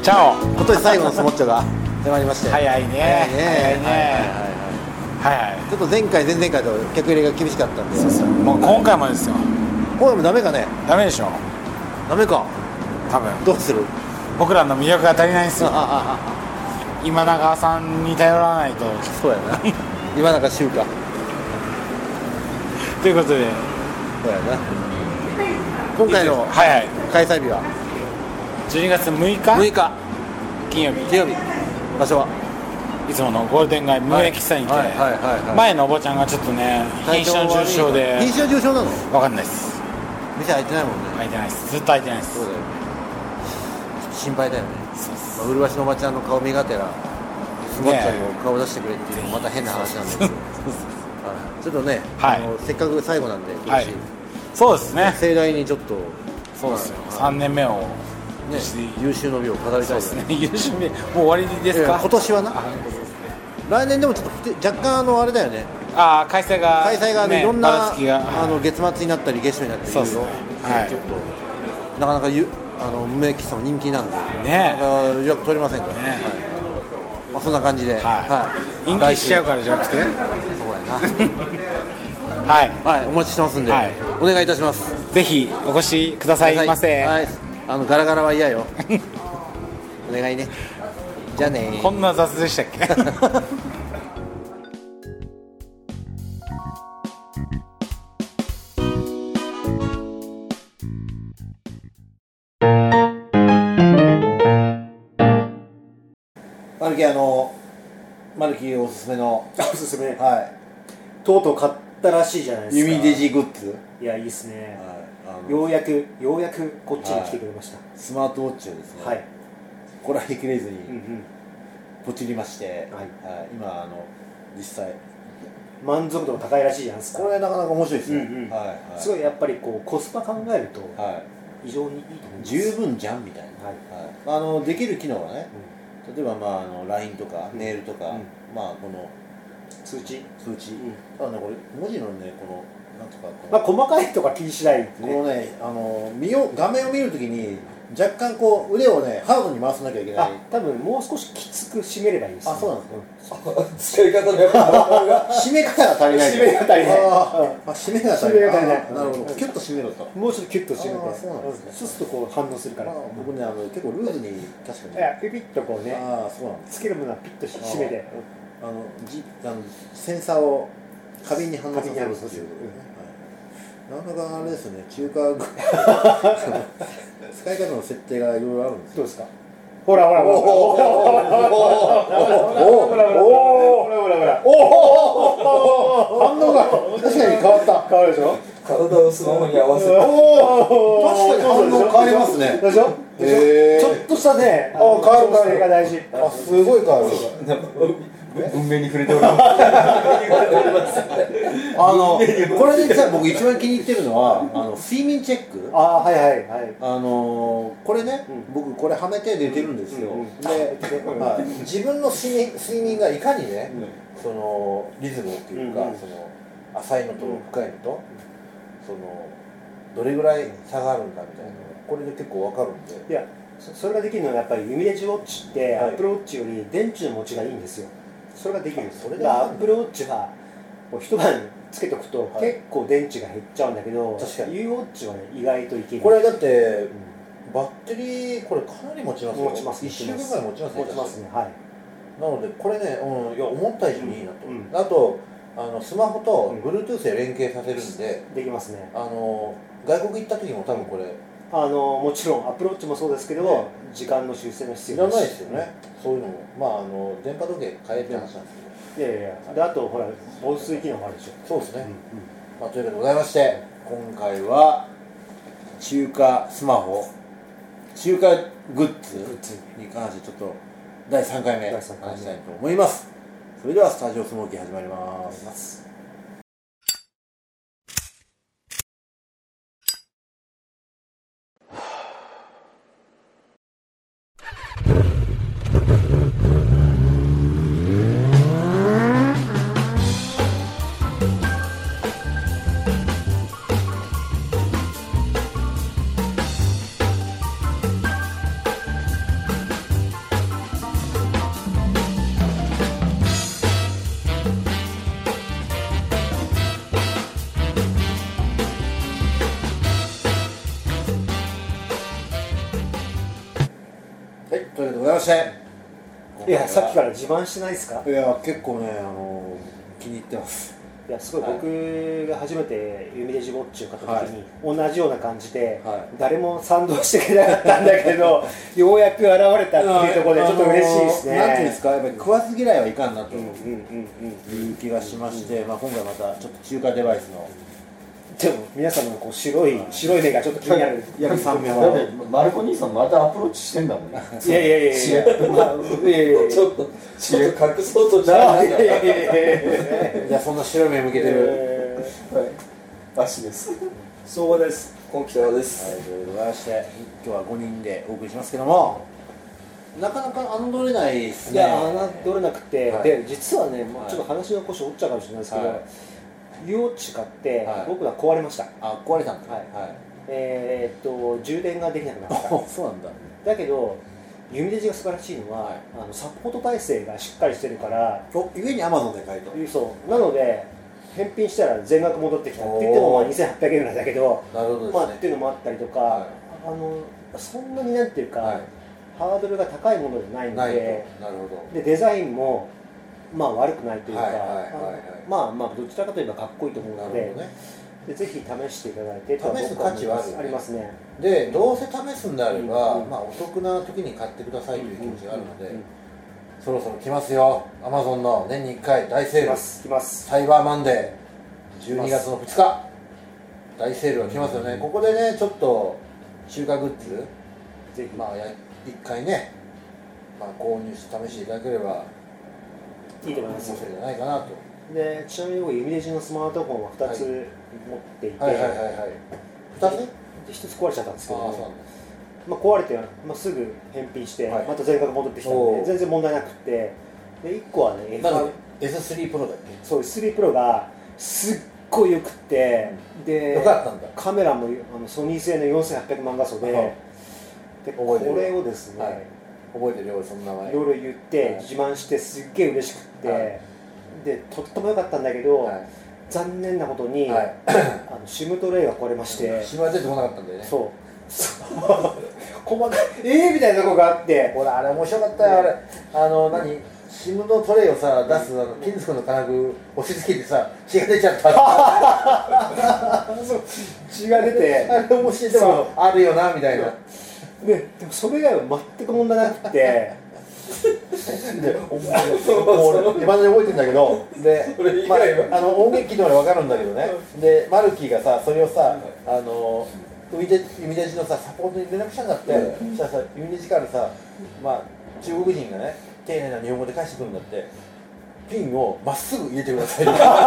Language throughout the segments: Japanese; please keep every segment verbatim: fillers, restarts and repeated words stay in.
チャオ。 今年最後のスモッチョが迫りまして。 早いね。 早いね。 早いね。はいはい。 ちょっと前回前々回と客入れが厳しかったんで。 そうそう。もう今回もですよ。 今回もダメかね。 ダメでしょ。 ダメか。 多分。 どうする？ 僕らの魅力が足りないんですよ。今永さんに頼らないと。 そうやな。今永修か。 ということで。 そうやな。今回の開催日はじゅうにがつむいかむいか金曜日。 金曜日。場所はいつものゴールデン街無益喫茶にて、前のおばちゃんがちょっとね瀕死の重症で。 瀕死の重症なの？ 分かんないです。 店開いてないもんね。 開いてないです。ずっと開いてないです。 そうだよね。心配だよね。そうです。麗しのおばちゃんの顔見がてらスモッチャの顔出してくれっていうのもまた変な話なんですけど、ちょっとね、あのせっかく最後なんで今年、 そうですね、 盛大にちょっとそうですよ、さんねんめをね、 優秀の美を飾りたいですね。 優秀の美もう終わりですか？ 今年はな。来年でもちょっと若干あのあれだよね。 ああ、開催が開催がいろんなあの月末になったり月初になったり、そうですね。ちょっとなかなかゆあの無益喫茶も人気なんでね、予約取れませんからね。まあそんな感じで、 はい。人気しちゃうからじゃなくて、そうやな。はいはい、お待ちしてますんで、お願いいたします。 ぜひお越しくださいませ。 はい。あのガラガラは嫌よ。お願いね。じゃあね。 こんな雑でしたっけ？ マルキあのマルキおすすめのおすすめ、 はい、 とうとう買ったらしいじゃないですか。 弓デジグッズ。 いや、いいですね、 はい、 ようやくようやくこっちに来てくれました、 はい、スマートウォッチをですね、はい、これはひきれずにポチりまして、はいはい、今あの実際満足度が高いらしいじゃないですか。 これなかなか面白いですね、うんうん、はいはい、 すごいやっぱりこうコスパ考えると非常にいいと思います。 十分じゃんみたいな、はいはい、あのできる機能がね、うん、例えば、まあ、あの ライン とかメールとか、うん、まあこの通知通知、うん、ただねこれ文字のねこのなんとかまあ細かいとか気にしない、ね、 このねあの見よ画面を見るときに若干こう腕をねハードに回さなきゃいけない。 多分もう少しきつく締めればいいです、ね、 あ、そうなんですか、 うん、使い方がやっぱ締め方が足りない。 締めが足りない。 あ、締めが足りない。なるほど。キュッと締めろと。 もうちょっとキュッと締めて。 そうなんですね。 そうするとこう反応するから。 僕ね、あの結構ルーズに確かに。 いや、ピピッとこうね。 ああ、そうなんです。 つけるものはピッと締めて。 あのじあのセンサーを過敏に反応させるっていう。なかなかあれですね。中華使い方の設定がいろいろあるんです。 どうですか。ほらほらほらほらほらほらほらほら反応が確かに変わった。変わるでしょ。 体をスマホに合わせて。 確かに反応変わりますね。 でしょ。ちょっとしたね。あ、変わる変わるが大事。 あ、すごい変わる。 文明に触れております。 あのこれでじゃあ僕一番気に入ってるのはあの睡眠チェック。 あ、はいはいはい。 あのこれね、僕これはめて出てるんですよ。で、自分の睡眠睡眠がいかにね、そのリズムっていうか、その浅いのと深いのとそのどれぐらい差があるんだみたいなこれで結構わかるんで。 いや、それができるのはやっぱりユミレジウォッチってアップルウォッチより電池の持ちがいいんですよ。それができるんです。それでアップルウォッチは一晩つけておくと結構電池が減っちゃうんだけど、確かに U ウォッチはね意外といける。 これだってバッテリーこれかなり持ちますよ。 持ちます。 いっしゅうかんぐらい持ちますね。 持ちますね。はい。 なのでこれね、うん、いや思った以上にいいなと。あとあのスマホと Bluetooth で連携させるんでできますね。 あの外国行った時も多分これあのもちろんアップルウォッチもそうですけど時間の修正の必要いらないですよね。そういうのもまああの電波時計変えて話なんですけど。 いやいや、であとほら防水機能もあるでしょ。 そうですね、うんうん、まあ、というわけでございまして今回は中華スマホ中華グッズに関してちょっとだいさんかいめ話したいと思います。それではスタジオスモーキー始まります。 けでございまして、 いやさっきから自慢してないですか？ いや結構ね、あの気に入ってます。 いやすごい、僕が初めてユミレジウォッチを買った時に、はい、同じような感じで、はい、誰も賛同してくれなかったんだけどようやく現れたっていうところでちょっと嬉しいですね。 なんていうんですか、やっぱり食わず嫌いはいかんなという気がしまして、まあ今回またちょっと中華デバイスの。 でも皆さんのこう白い白い目がちょっと気になる。 いやさんめはマルコ兄さんまたアプローチしてんだもんね。 いやいやいやいや。 ちょっとちょっと隠そうとしてない。 いやいやいやいや。じゃあそんな白い目向けてる。 はい。足です。 そうです。 今北川です。 はい、ということでございまして今日はごにんでお送りしますけども、なかなか侮れないですね。 いや侮れなくて、で実はね、もうちょっと話の腰折っちゃうかもしれないですけど。ユーウォッチ買って、はい、僕ら壊れました。 あ、壊れたんだ。はい。はい、 えー、っと充電ができなくなった。 そうなんだ。 だけどユミレジが素晴らしいのは、はい、あのサポート体制がしっかりしてるから。 お、ゆえにアマゾンで買えと。 そうなので返品したら全額戻ってきたって言ってもまあにせんはっぴゃくえんぐらいだけど、 なるほどですね。 まあっていうのもあったりとか、はい、あのそんなになんていうか、はい、ハードルが高いものじゃないので、 なるほど。 でデザインもまあ悪くないというか、まあまあどちらかといえばかっこいいと思うので、ね、でぜひ試していただいて、 試す価値はある、ね、 ありますね。 でどうせ試すんであれば、うんうん、まあお得な時に買ってくださいという気持ちがあるので、うんうんうん、そろそろ来ますよ。アマゾンの年にいっかい大セール、 来ます来ます。 サイバーマンデーじゅうにがつのふつか大セールが来ますよね、うん、ここでねちょっと中華グッズぜひまあいっかいね、まあ、購入して試していただければいいと思います。 じゃないかなと。 でちなみに僕ユミレジのスマートフォンはふたつ持っていて、 はいはいはいはい、ふたつひとつ壊れちゃったんですけど、あまあ、壊れて、まあ、すぐ返品して、はい、また全額戻ってきたんで全然問題なくて、でいっこはねエススリー プロだっけ。 そう エススリー プロがすっごいよくって、うん、でよかったんだ。 カメラもあのソニー製のよんせんはっぴゃくまん画素で、でこれをですね、はい、 覚えてるよ、その名前。 いろいろ言って自慢してすっげえ嬉しくって、はい、でとっても良かったんだけど、はい、残念なことに、はい、あのシムトレイが壊れまして、 シムが出てこなかったんだよね。 そう細かいえーみたいなとこがあって、 ほらあれ面白かったよ。あれあの何シムのトレイをさ出すあの金属の金具押し付けてさ血が出ちゃったそう血が出てあれ面白い。でもあるよなみたいな。 で, でもそれ以外は全く問題なくてでいまだに覚えてるんだけど、で、まあ、あの音源機能で分かるんだけどね、でマルキーがさそれをさあのユミレジのさサポートに連絡したんだって、うん、そしたらさユミレジからさ、まあ、中国人がね丁寧な日本語で返してくるんだって、ピンをまっすぐ入れてくださ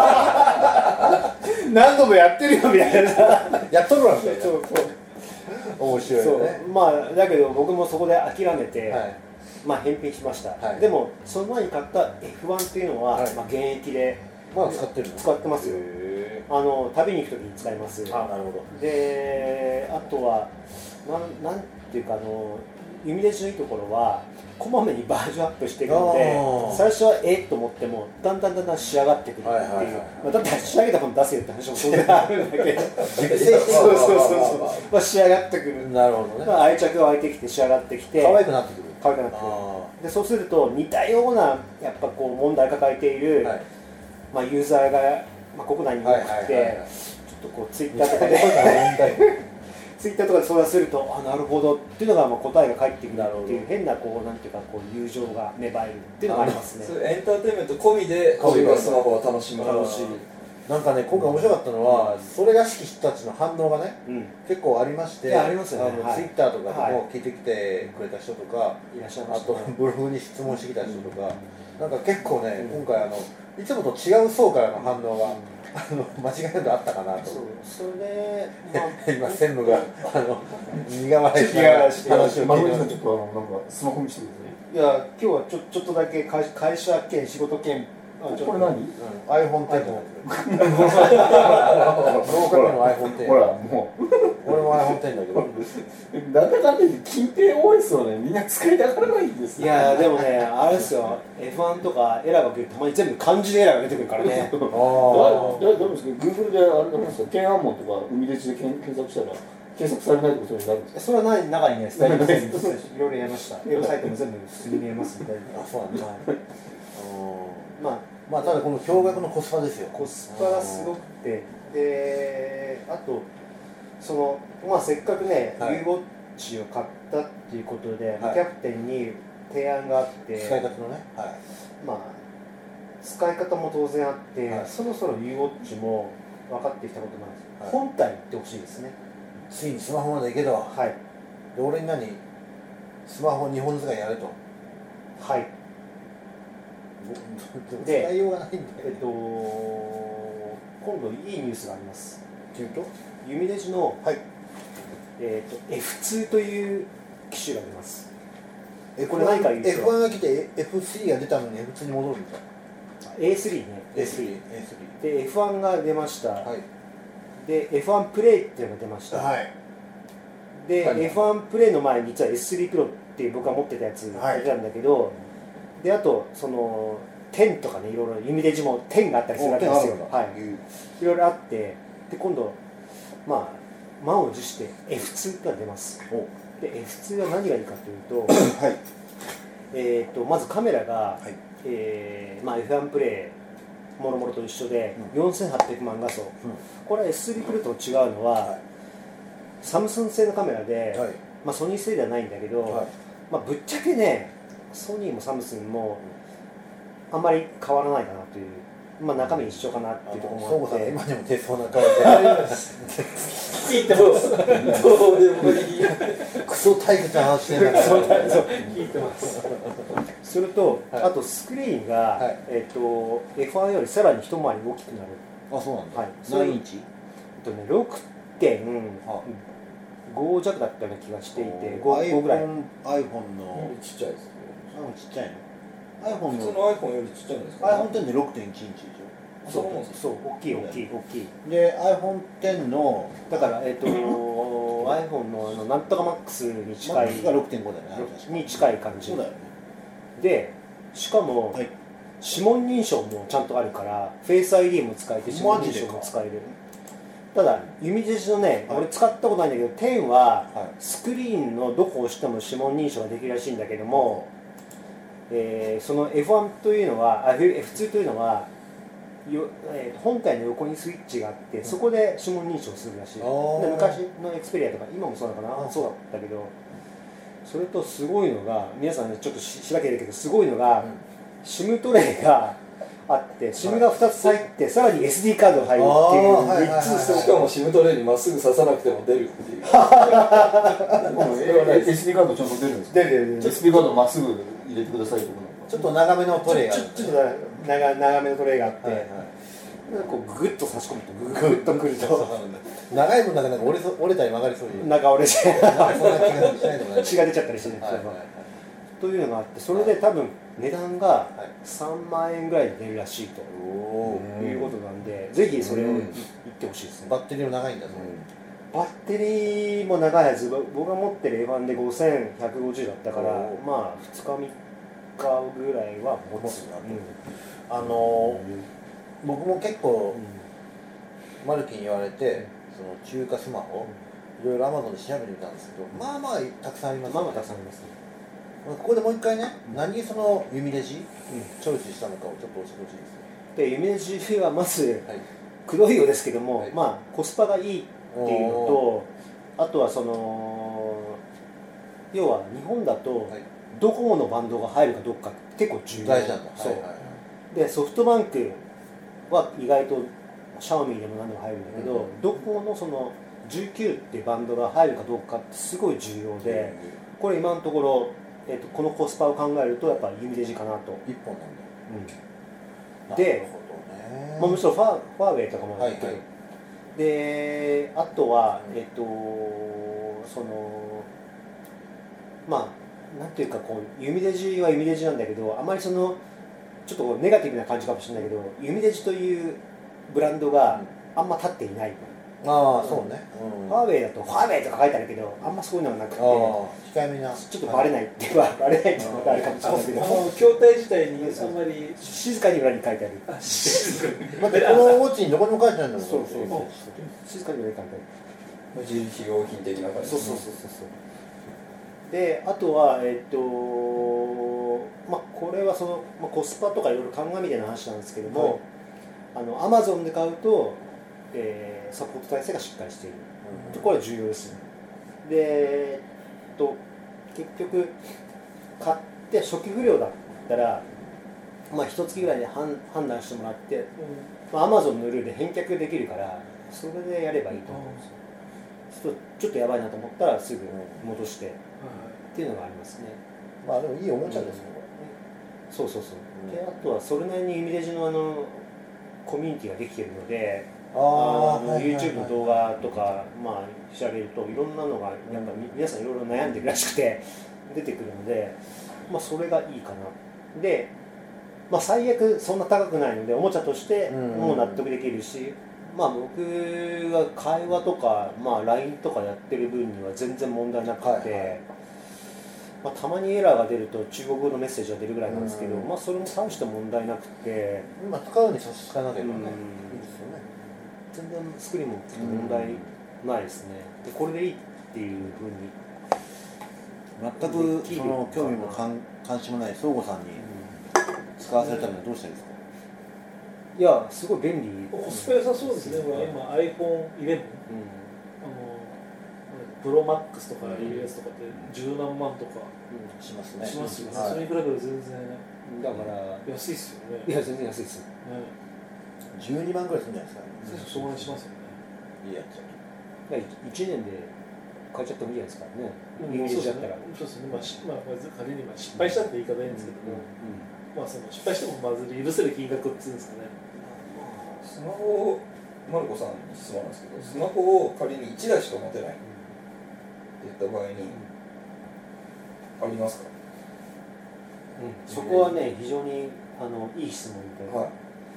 い何度もやってるよみたいなやっとるわみたいな。そうそう面白いよね。 まあだけど僕もそこで諦めて、はい、まあ返品しました、はい、でもその前に買った エフワン っていうのは、はい、まあ現役でまだ使ってるの？ 使ってますよ。あの旅に行く時に使います。 あ、なるほど。 であとはなんなんていうかあのユミレジのいいところはこまめにバージョンアップしていくので、最初はえっと思ってもだんだんだんだん仕上がってくるっていう、はいはいはい、まあ、だって仕上げたもの出せよって話も当然あるんだけどそうそうそうそう、まあ、仕上がってくる。 なるほどね。 まあ、愛着が湧いてきて仕上がってきて可愛くなってくる。 可愛くなってくる。でそうすると似たようなやっぱこう問題抱えている、はい、まあ、ユーザーが、まあ、国内に多くて、ちょっとこうツイッターとかでツイッターとかで相談すると、あ、なるほどっていうのがまあ答えが返ってくるっていう変なこうなんていうかこう友情が芽生えるっていうのがありますね。 それエンターテインメント込みで中華スマホを楽しむ。 楽しい。 なんかね、今回面白かったのは、うん、それらしき人たちの反応がね、うん、結構ありまして、 ありますよね、 ツイッターとかでも聞いてきてくれた人とか、はい、 いらっしゃいましたね、 あとブログに質問してきた人とか、うん、なんか結構ね、うん、今回あのいつもと違う層からの反応が、うん、あの間違いなくあったかなと。 そうそれで、まあ、 今専務があの苦笑いして話を聞いてます。ちょっとあのなんかスマホ見せてください。 いや今日はちょちょっとだけ会会社兼仕事兼これ何？うん、アイフォンテン。ローカルの アイフォンテン。 ほらもう俺も アイフォンテン だけど。 なんだかんだ近辺 オーエス をねみんな使いたがらないんですよ。いやでもねあれですよ エフワン とかエラーが出るとたまに全部漢字でエラーが出てくるからね。ああ。 大丈夫ですか？ Google であれなんですか？天安門とか海レジで検索したら計測されないとことになるんですか？ それはない中にね、スタイルです。いろいろやりました。ウェブサイトも全部普通に見えますみたいな。 あ、そうなんです。 はい、まあまあただこの驚愕のコスパですよ。 コスパがすごくて、で、あとそのまあせっかくね、 はい、 Uウォッチを買ったっていうことで、 はい、 キャプテンに提案があって、 使い方のね、はい、 まあ使い方も当然あって、 はい、 そろそろ Uウォッチも分かってきたことなんです、はい、本体行ってほしいですね。 ついにスマホまで行けと。 はい。 で俺に何スマホにほん使いやれと。 はい。 で、使いようがないんで、 えっと今度いいニュースがあります。 というと、 ユミレジの、 はい、 えっと エフツー という機種が出ます。 これ何か言うと エフワン が来て エフスリー が出たのに エフツー に戻るんですか？ エースリー ね。 エースリー、エースリー。 で エフワン が出ました。 はい。 で エフワン プレイっていうのが出ました。 はい。 で、はい、エフワン プレイの前に実は エススリー プロっていう僕が持ってたやつが出たんだけど、はい、であとそのテンとかね、いろいろユミレジもテンがあったりするわけですよ。はい。いろいろあって、で今度まあ満を持して エフツー が出ます。で エフツー は何がいいかというと、はい、えっとまずカメラが、はい、えーまあ、エフワン プレイもろもろと一緒で、うん、よんせんはっぴゃくまん画素、うん、これは エススリー プロと違うのは、はい、サムスン製のカメラで、はい、まあ、ソニー製ではないんだけど、はい、まあ、ぶっちゃけねソニーもサムスンもあんまり変わらないかなという、まあ、中身一緒かなっていうところもあって、 今でも出そうな顔で聞いてますどうでもいいクソ退屈な話してるから聞いてますそれと、はい、あとスクリーンが、はい、えー、と エフワン よりさらに一回り大きくなる。 あ、そうなんだ、 はい、 何インチ？ えっとね、ろくてんご 弱だったような気がしていて、ごぐらい。 iPhone のちっちゃいですね。 ちっちゃいの iPhone の普通の iPhone よりちっちゃいんですか、ね、 iPhone テンで ろくてんいちインチでしょ。 そうそう、大きい大きい大きいで iPhone テンのだからえっ、ー、と iPhone のあのなんとかマックスに近い、 マックスが ろくてんごだよね、 に近い感じ。 そうだよね。 でしかも、はい、指紋認証もちゃんとあるからフェイス アイディー も使えて指紋認証も使える。ただユミレジのね、はい、俺使ったことないんだけどテンはスクリーンのどこを押しても指紋認証ができるらしいんだけども、えー、その エフワン というのはあ エフツー というのはよ、えー、本体の横にスイッチがあって、うん、そこで指紋認証するらしい。で昔のエクスペリアとか今もそうなのかな、うん、そうだったけど、それとすごいのが皆さんちょっとしらけてるけどすごいのが、うん、SIM トレイがあって SIM がふたつ入って、はい、さらに エスディー カードが入るっていうみっつ。 しかも SIM トレイにまっすぐ刺さなくても出るっていう エスディー カードちゃんと出るんですか？出る出る出る。 エスディー カードまっすぐ入れてくださいとかちょっと長めのトレイがある、 ちょっと長, 長めのトレイがあって、はいはい、こうグッと差し込むとグッとくると長い分だけなんか折れ, 折れたり曲がりそうに長折れしてそんな気がしないでもない血が出ちゃったりしてる、はいはいはい、というのがあって、それで多分値段がさんまんえんぐらいで出るらしいということなんで、ぜひそれを言ってほしいですね。 バッテリーも長いんだぞ、 うん、バッテリーも長いはず。僕が持ってる エフワン でごせんひゃくごじゅうだったから、まあふつかみっかぐらいは持つな、うん、 あのー、僕も結構、うん、マルキに言われて、その中華スマホ、いろいろ Amazon で調べてみたんですけど、まあまあたくさんあります、ね、 まあまあたくさんありますね。 ここでもう一回ね、うん、何そのユミレジ、うん、チョイスしたのかをちょっと教えてほしいです。 でユミレジはまず、はい、黒いようですけども、はい、まあコスパがいいっていうのと、あとはその要は日本だと、はい、ドコモのバンドが入るかどうか結構重要。 大事なんだ。 そう、はいはいはい、でソフトバンクは意外とシャオミでも何でも入るんだけど、うん、ドコモのそのじゅうきゅうっていうバンドが入るかどうかってすごい重要で、うん、これ今のところ、えーと、このコスパを考えるとやっぱユミレジかなと。 一本なんだ。 うん、で、まあ、むしろファー、ファーウェイとかもあって、はいはい、であとはえっ、ー、とそのまあなんていうかこうユミレジはユミレジなんだけど、あまりそのちょっとネガティブな感じかもしれないけど、ユミレジというブランドがあんま立っていない。 ああ、そうね、 うん、ファーウェイだとファーウェイとか書いてあるけど、あんまそういうのがなくて、 控えめなちょっとバレないっていうか、バレないっていうのがあるかもしれないけど、 筐体自体にあんまり静かに裏に書いてある。 待って、このウォッチにどこにも書いてないんだもん。 そうそうそう、静かに裏に書いてある。 無印良品的な感じそうそうそうそうそうであとはえっとまあこれはその、まあ、コスパとかいろいろ考えみたいな話なんですけども、はい、あの Amazon で買うと、えー、サポート体制がしっかりしている、うん、これは重要ですね。で、えっと、結局買って初期不良だったら、まあ、一月ぐらいで判断してもらって、うんまあ、Amazon のルールで返却できるからそれでやればいいと思うんですよ。そうするとちょっとやばいなと思ったらすぐ戻して、うん、っていうのがありますね。 まあでもいいおもちゃですね、 うん、そうそうそう、うん、であとはそれなりにイミレージのあのコミュニティができているので、ああの YouTube の動画とか、まあ、調べるといろんなのがやっぱ皆さんいろいろ悩んでるらしくて出てくるので、まあ、それがいいかな。で、まあ、最悪そんな高くないのでおもちゃとしてもう納得できるし、まあ、僕が会話とか、まあ、ライン とかやってる分には全然問題なくて、はいはいまあ、たまにエラーが出ると中国語のメッセージが出るぐらいなんですけど、まあ、それも大して問題なくて、 まあ、使うに差し支えなければね、いいですよね。 全然スクリーンも問題ないですね。でこれでいいっていうふうに全くその興味も関心もない相互さんに使わせるためにはどうしたらいいですか？ いやすごい便利。 コスパ良さそうですね。これ今 アイフォンイレブン、うん、あのプロマックスとか イーエス とかって十何万とかしますね。 しますよね。はい、それに比べると全然だから安いですよね。 いや全然安いですよ。ね、 じゅうにまんぐらいするんじゃないですか。 そうなりしますよね。 いいやつだ。いちねんで買っちゃってもいいじゃないですかね。 イメージだったら。そうですね。まあしまあ仮にまあ失敗したって言い方いいんですけども、まあその失敗してもまず許せる金額っていうんですかね。 スマホをマルコさんに質問なんですけど、スマホを仮にいちだいしか持てないって言った場合にありますか？ うん、そこはね非常にあのいい質問で。はい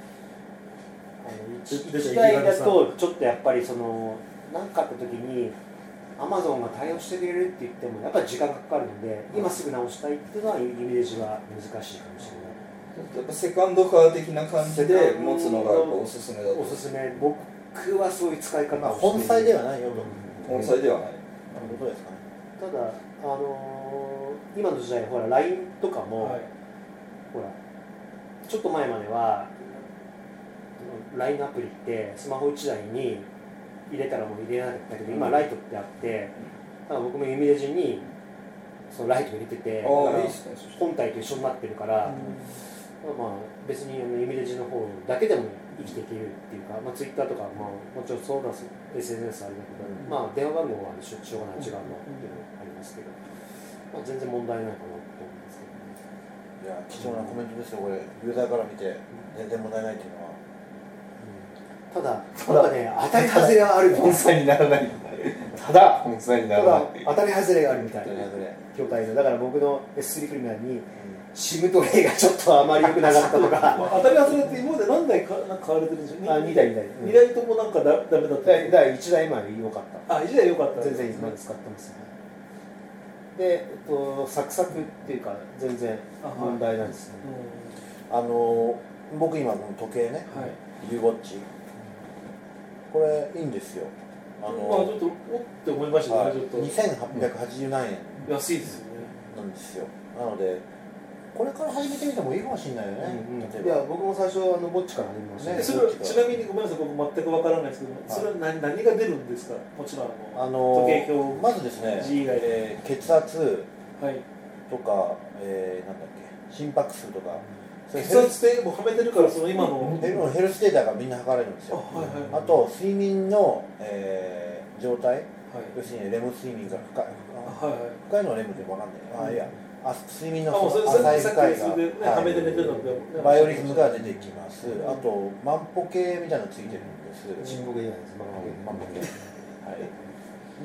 いちだいだとちょっとやっぱりその何かあった時に Amazon が対応してくれるって言ってもやっぱり時間がかかるので今すぐ直したいっていうのはイメージは難しいかもしれない。 やっぱセカンドカー的な感じで持つのがやっぱおすすめだと。 おすすめ。僕はそういう使い方をしてる。 本妻ではないよと。 本妻ではない。 どうですかね。 ただあのー、今の時代ほら ライン とかも、はい、ほらちょっと前まではライン アプリってスマホいちだいに入れたらもう入れなかったけど、今ライトってあってだから僕もユミレジにそのライト入れてて本体と一緒になってるから、うんまあ、別にユミレジの方だけでも生きていけるっていうか、まあ、ツイッターとか、まあ、もちろんそうだ エスエヌエス あれだけど、うんまあ、電話番号はしょうがない違うのっていうのがありますけど、まあ、全然問題ないかなと思うんですけどね。 いや貴重なコメントですよこれ。ユーザーから見て全然問題ないっていうのは。 ただ、ただね、当たり外れがある本妻にならない。ただ、本妻にならない。 ただ、当たり外れがあるみたいな。筐体の。だから僕の エススリー プリミアに、シムトレイがちょっとあまり良くなかったとか。 当たり外れって今まで何台かなんか買われてるんですよね。 あ、にだい、にだい。 にだいともなんかダメだった。 だいいちだいまで良かった。 あ、いちだい良かった。 全然今まで使ってますね。で、えっと、サクサクっていうか、全然問題ないですね。 あの、僕今この時計ね、ユーウォッチ。これいいんですよ。 あのまあちょっとおって思いましたね。ちょっとにせんはっぴゃくはちじゅうななえん安いですよね。 なんですよ。なのでこれから始めてみてもいいかもしれないよね。 うんうん、いや僕も最初あのぼっちから始めましたね。 それはちなみにごめんなさい僕全くわからないですけど、それは何何が出るんですか。もちろんあの時計表まずですね、えー、血圧とか、はいえー、なんだっけ心拍数とか。 血圧計もはめてるからその今のヘル、ヘルスデータがみんな測れるんですよ。あ、はいはいはい、あと睡眠の、えー、状態、はい、要するにレム睡眠が深い、はいはい、深いのはレムって分かんない。あ、いや、あ睡眠の浅い深いが、 はめて寝てるのバイオリズムが出てきます。あと万歩計みたいなのついてるんです。 万歩計じゃないです。 万歩計。はい。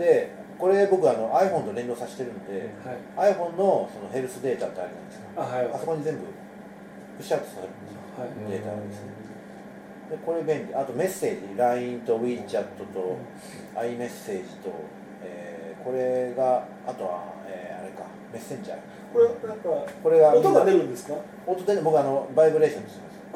で、これ僕あの iPhone と連動させてるんで、はい、iPhone のそのヘルスデータってあるじゃないですか。あ、はい、あそこに全部プッシュアウトされるんですよ、はい、データですね。でこれ便利。あとメッセージ ライン と WeChat と iMessage と、えー、これがあとは、えー、あれかメッセンジャーこれなんかこれが音が出るんですか。 音出る。僕あのバイブレーションにします。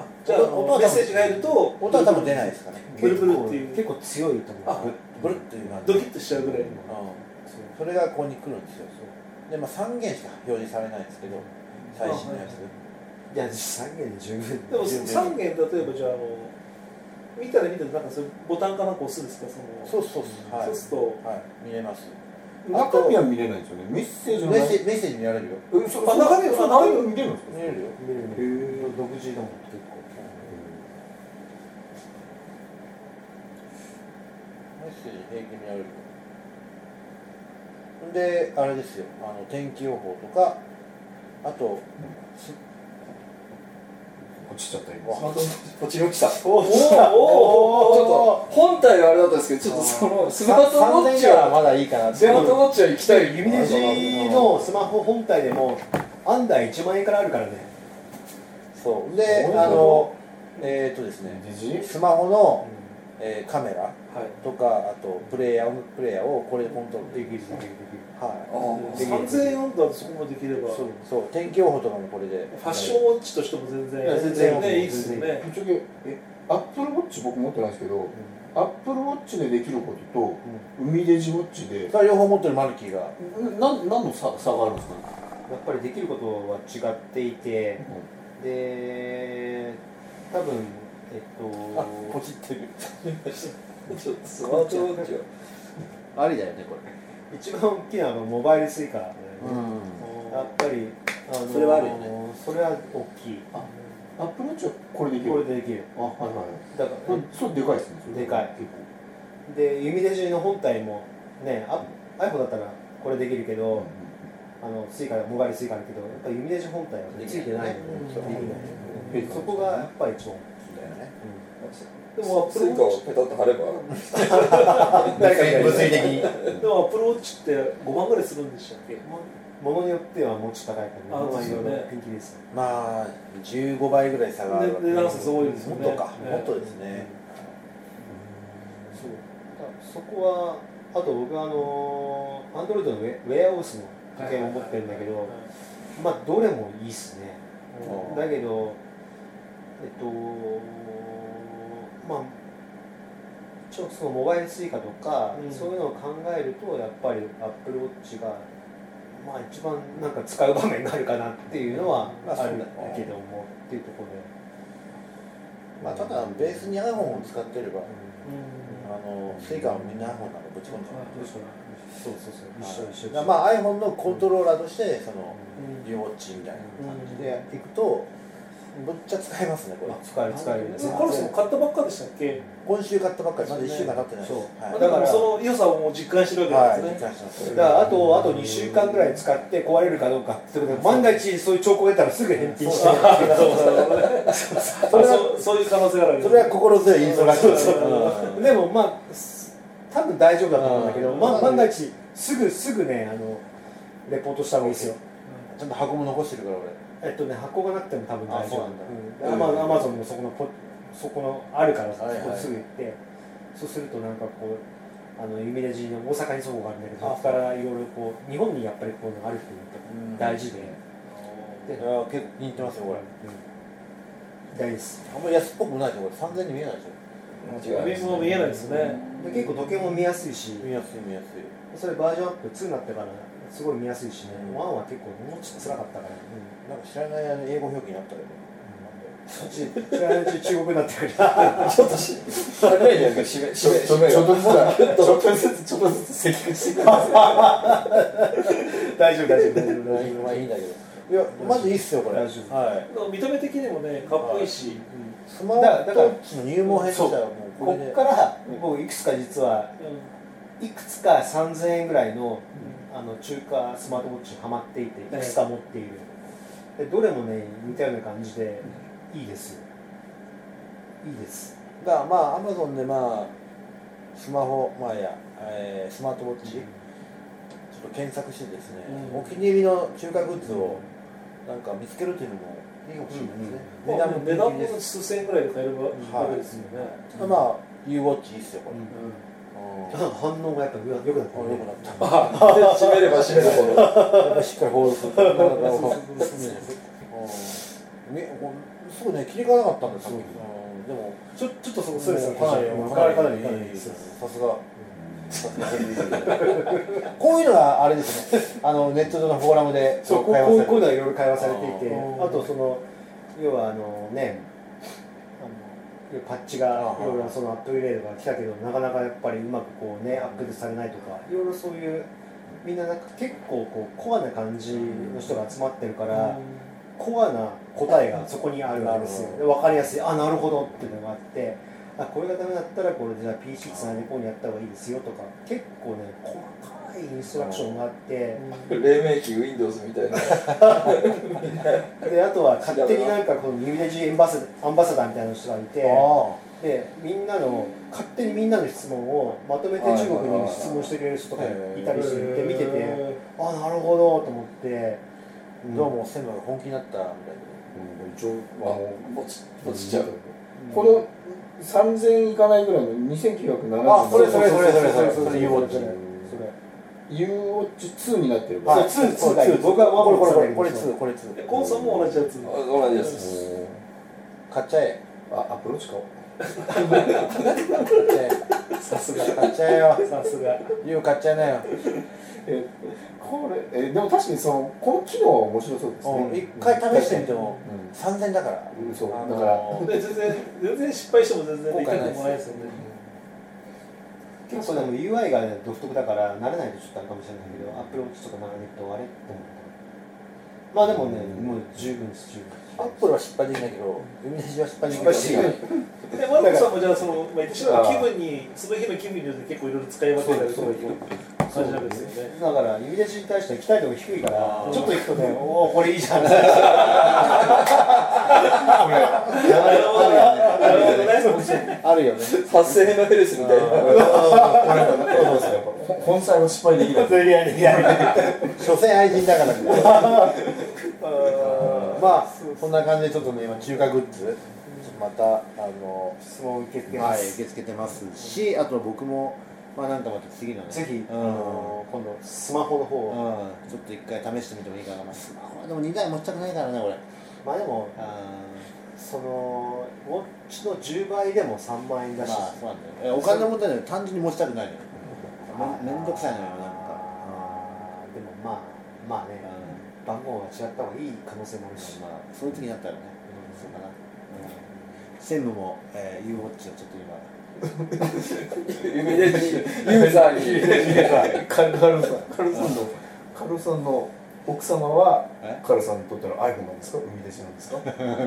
あじゃあ音はメッセージが入ると音は多分出ないですかね。 プルプルっていう結構強いと思う。 ブルッという感じドキッとしちゃうぐらいの、 うん、それがここに来るんですよ。で、まあ、さんげんしか表示されないんですけど最新のやつ、 いやさんげんで十分。 でもさんげん例えばじゃあ、あの見たら見たらなんかそれボタンかなんか押すんですか、そのそうそうそう、はい、 そうすると、 はい、見れます。 中身は見れないんですよね。メッセージのメッセージメッセージ見られるよ。 うん、そあ中身は中身は見れるんですか。 見れるよ。 見れる見れる。独自だもん結構。 メッセージ平気見られるよ。で、あれですよ、あの天気予報とか、あと、 落ちちゃった今。 こっちに落ちた。 おおおちょっと本体はあれだったんですけど、ちょっとそのスマートウォッチはまだいいかな。 スマートウォッチは行きたい。 ユミネジのスマホ本体でもアンダーいちまんえんからあるからね。 そうで、あのえっとですね、スマホの、えー、カメラとか、あとプレイヤープレイヤーをこれでコントロールできるできるできる。はい。 さんぜんえんアンダーでそこまでできれば、 そうそう天気予報とかもこれで。 ファッションウォッチとしても全然全然ねいいですよね。 ぶっちゃけえアップルウォッチ僕持ってないですけど、アップルウォッチでできることと海デジウォッチで両方持ってるマルキーがな何の差差があるんですかね。 やっぱりできることは違っていて、で多分えっとあポチってるちょっとスマートウォッチはありだよねこれ。 一番大きなのはモバイルスイカだよね。やっぱりあのそれはあるよね。 それは大きい。 アップルウォッチはこれできる。 これでできる。 あ、はいはい。 だからこれそれでかいですね。 でかい結構。 でユミデジの本体もね、あ iPhone だったらこれできるけど、あのスイカモバイルスイカあるけど、やっぱりユミデジ本体はついてないのでできない。そこがやっぱり一番大きいだよね。 でもスイカをペタッと貼れば物理的に。 でもアプローチってごまんぐらいするんでしたっけ？ ものによってはもうちょっと高いからね。 あ、ですよね。 ピンキリです。 まあじゅうごばいぐらい差があるわけ値段差すごいですよね。 もっとか、もっとですね。 そう。そこはあと僕はあのアンドロイドのウェウェアオスの時計を持ってるんだけど、まあどれもいいっすね。だけどえっとまあちょっとそのモバイルスイカとか、うん、そういうのを考えるとやっぱりアップルウォッチがまあ一番なんか使う場面があるかなっていうのはあるけどもっていうところで、 まあただベースに iPhone を使ってれば、うん、あのスイカはみんな iPhone なんかぶち込んじゃう。 そうそうそう一緒一緒。 まあ iPhone のコントローラーとしてそのリウォッチみたいな感じでいくと。ぶっちゃ使えますねこれ。 使える使える。 コロスも買ったばっかでしたっけ？ 今週買ったばっかりまだいっしゅうかん経ってない。そう。 だからその良さをもう実感してるわけですね。 はい、実感してます。 だからあとあとにしゅうかんぐらい使って壊れるかどうかってことで、万が一そういう兆候が出たらすぐ返品して。 そういう可能性がある。 それは心強い言いそうらしい。 でもまあ多分大丈夫だと思うんだけど、ま万が一すぐすぐねあのレポートした方がいいですよ。 ちゃんと箱も残してるから俺。 えっとね、箱がなくても多分大丈夫なんだ。アマゾンもそこのポそこのあるからそこすぐ行って、そうするとなんかこうあのユミレジの大阪にそこがあるんだけど、そこからいろいろこう日本にやっぱりこういうのがあるっていうのが大事で、 で結構気に入ってますよこれ。 大事です。 あんまり安っぽくないでしょこれさんぜんえんに見えないでしょ。 上も見えないですね。 で結構時計も見やすいし、 見やすい見やすい。 それバージョンアップツーになってからすごい見やすいしね。ワンは結構もうちょっと辛かったから。 なんか知らない英語表記になったけど。 そっち知らないうち中国になってるから。 ちょっとし、高いね、締め、締め、 ちょっとずつ、ちょっとずつ、ちょっとずつ積極してください。 大丈夫、大丈夫、大丈夫、大丈夫。 まあいいんだけど。いや、マジいいっすよ、これ。 大丈夫。 はい。 見た目的にもね、かっこいいし。 スマートウォッチの入門編としてはもうこれで。 こっから僕いくつか実はいくつかさんぜんえんぐらいのあの中華スマートウォッチにハマっていていくつか持っている。でどれもね似たような感じでいいですよ。いいです。 だからまあアマゾンでまあスマホまあや、えー、スマートウォッチ、ちょっと検索してですね、うん、お気に入りの中華グッズをなんか見つけるというのもいいかもしれないですね。 値段も値段も数千円くらいで買えるわけですよね。 はい、まあ U ウォッチいいっすよこれ。うん反応がやっぱ良くなった。良くなった。 閉めれば閉めるほど。 しっかりホールする。すぐね切り替えなかったんですよ。でもちょちょっとそこそうですよ。 かなりかなりかなりさすが。 こういうのがあれですね、あのネット上のフォーラムでそうこう会話される。 こういうのはいろいろ会話されていて、あとその要はあのねあのパッチがいろいろそのアップグレードが来たけどなかなかやっぱりうまくこうねアップデートされないとかいろいろそういうみんななんか結構こうコアな感じの人が集まってるから、コアな答えがそこにあるわけですよ。で分かりやすい、あなるほどっていうのがあって、あこれがダメだったらこれじゃあ ピーシー つないでこうにやった方がいいですよとか結構ね細かいインストラクションがあって、 黎明期 Windows みたいなであとは勝手になんかこのユミレジアンバサアンバサダーみたいな人がいて、でみんなの勝手にみんなの質問をまとめて中国に質問してくれる人とかいたりしてて見てて、あなるほどと思って、 どうも専務が本気になったみたいな。 一応あの落ち落ちちゃう。 このさんぜんいかないぐらいのにせんきゅうひゃくななじゅうあ、それそれそれそれそれそれ U ウォッチ。 ユーウォッチツーになってる。 はい、ツー、ツー、僕はこれこれこれこれこれツーこれツー。 コンソも同じやつ。 同じです買っちゃえ。 あ、アプローチ買おう。 さすが買っちゃえよ。 さすが。 ユー買っちゃいなよ。 え、これえでも確かにそのこの機能は面白そうですね。 一回試してみてもさんぜんだから。 そうあだからので全然全然失敗しても全然できてもないですよね。 結構でも ユーアイ が、ね、独特だから慣れないとちょっとあるかもしれないけど、アップローチとか慣れるとあれって思う。まあでもね、もう十分です十分。 アップルは失敗できないけど、ユミネジは失敗できない。 失敗しでマルコさんもじゃあそのまあ一緒の気分にその日の気分によって結構いろいろ使い分けたりとかいう感じなんですよね。 だからユミレジに対して期待度が低いからちょっと行くとね、おおこれいいじゃん。 あるよね。 発生のヘルスみたいな。 本妻は失敗できない。 所詮愛人だからみたいな。まあこんな感じでちょっとね今中華グッズまたあの質問受け付けはいます。 受け付けてますし、あと僕もまあなんかまた次のねぜひ、 うんあの今度スマホの方を、 うんちょっと一回試してみてもいいかな。まあスマホはでもにだい持ちたくないからね俺。 まあでもそのウォッチのじゅうばいでもさんまんえんだし、 まあそうなんだよ。お金の問題で単純に持ちたくないのよ。めめんどくさいのよなんか。 あーでもまあまあね、番号が違った方がいい可能性もあるし、 まあそういう時になったらね。そうかな。専務も U ウォッチをちょっと今。 ユミレジユーザーにカルカルさん、カルさんのカルさんの奥様はカルさんにとっての iPhone なんですか、海弟子なんですか。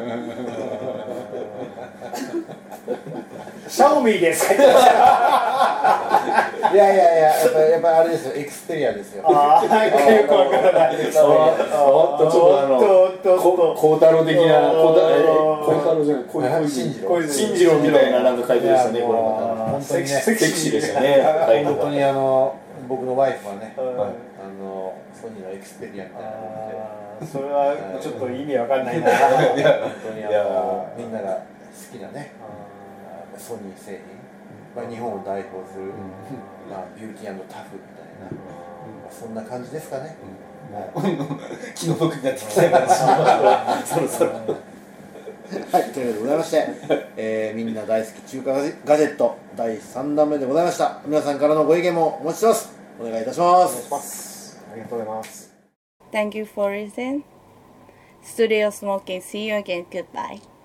シャオミです。 いやいやいややっぱやっぱあれですよエクスペリアですよ。 ああよくわからないです。 おっとちょっとあのおっとおっと孝太郎的な孝太おー太郎じゃない小小信じろ小信じろみたいななんか書いてましたね。これまた本当にねセクシーでしたね。 本当にあの僕のワイフはね、 はいあのソニーのエクスペリアみたいなのあーそれはちょっと意味わかんないな。 で、本当にあいやのみんなが好きなね、ソニー製品、まあ日本を代表する、まあビューティー&タフみたいな、まあそんな感じですかね。 気の毒になってきたからそろそろ。 はい、というわけでございまして、えーみんな大好き中華ガジェットだいさんだんめでございました。皆さんからのご意見もお待ちしてます。お願いいたします。 ありがとうございます。 Thank you for listening. Studio Smoking. See you again. Goodbye.